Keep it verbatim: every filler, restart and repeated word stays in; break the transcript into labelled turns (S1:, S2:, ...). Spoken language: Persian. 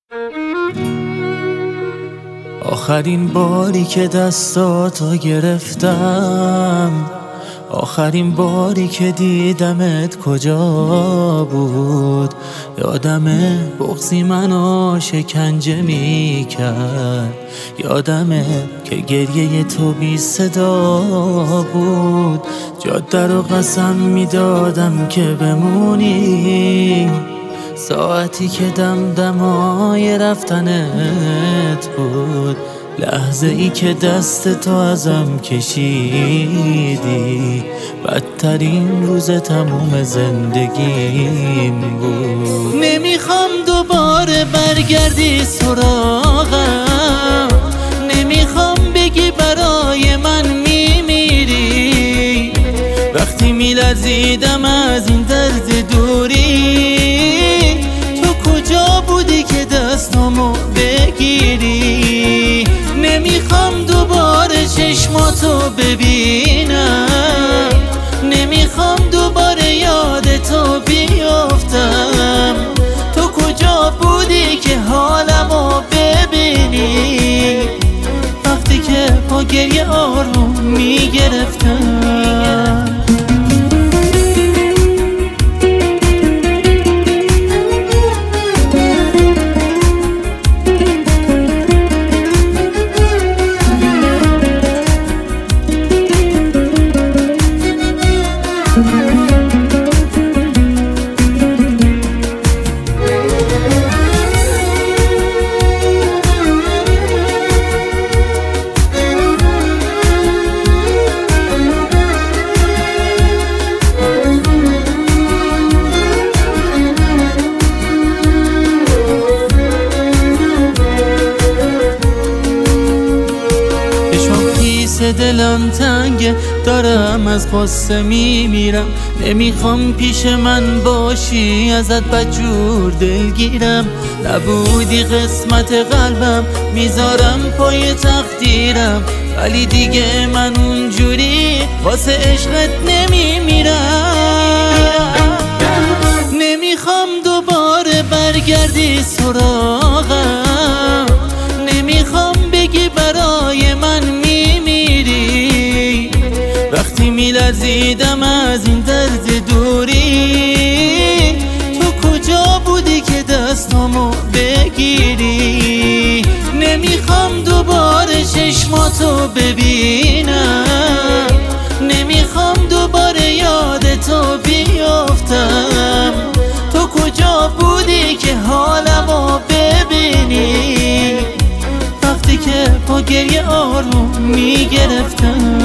S1: آخرین باری که دستاتو گرفتم، آخرین باری که دیدمت کجا بود؟ یادمه بغضی منو شکنجه میکرد، یادمه که گریه تو بی صدا بود. جاده رو قسم میدادم که بمونی، ساعتی که دمدمای رفتنت بود، لحظه ای که دست تو ازم کشیدی، بدترین روز تموم زندگیم بود. نمیخوام دوباره برگردی سراغم، نمیخوام بگی برای من میمیری، وقتی میلرزیدم از این درد دوری، تو کجا بودی که دستامو بگیری؟ نمیخوام دوباره چشماتو ببینم، نمیخوام دوباره یادتو بیافتم، تو کجا بودی که حالمو ببینی، وقتی که با گریه آروم میگرفتم. دلم تنگه، دارم از غصه میمیرم، نمیخوام پیش من باشی، ازت بدجور دلگیرم، نبودی قسمت قلبم، میذارم پای تقدیرم، ولی دیگه من اونجوری واسه عشقت نمیمیرم. نمیخوام دوباره برگردی سراغم، نمیخوام بگی برای من وقتی میلرزیدم از این درد دوری، تو کجا بودی که دستامو بگیری؟ نمیخوام دوباره چشماتو ببینم، نمیخوام دوباره یادتو بیافتم، تو کجا بودی که حالمو ببینی، وقتی که با گریه آروم میگرفتم.